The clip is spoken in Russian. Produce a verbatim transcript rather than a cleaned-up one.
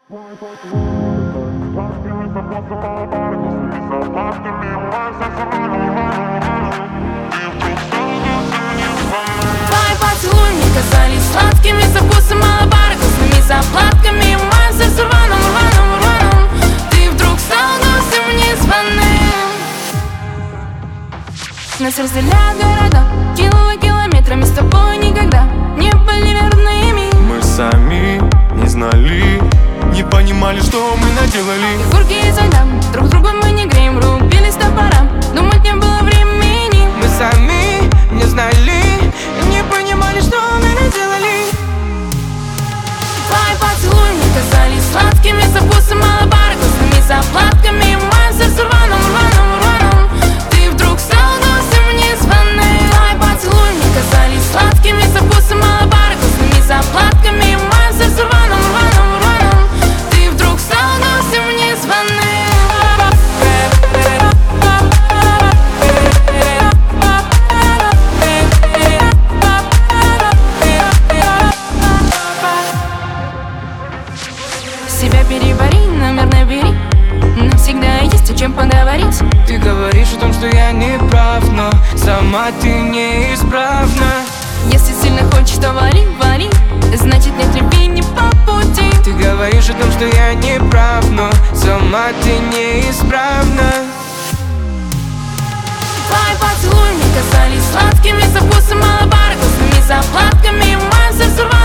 поцелуи мне казались сладкими, со вкусом малобара, вкусными заплатками. В моем сердце рваном, рваном, рваном ты вдруг стал гостем незваным. Нас разделяют города, кинула километрами, с тобой никогда не были верными. Мы сами не знали, не понимали, что мы наделали. Фигурки из льда, друг другу мы не греем, рубились топором, думать не было времени. Мы сами не знали, не понимали, что мы наделали. Твои поцелуи мне казались сладкими, со вкусом малобара, вкусными заплатками. В моем сердце рваном, рваном, рваном ты вдруг стал гостем незваным. Твои поцелуи мне казались сладкими, со вкусом малобара, вкусными заплатками. В моем сердце рваном, рваном, рваном ты вдруг стал гостем незваным. Себя перебори, номер набери, нам всегда есть о чем поговорить. Ты говоришь о том, что я не прав, но сама ты неисправна. Если сильно хочешь, то вали, вали, значит нет любви не по пути. Ты говоришь о том, что я не прав, но сама ты неисправна. Твои поцелуи мне казались сладкими, со вкусом малобара, вкусными заплатками. В моем сердце рваном,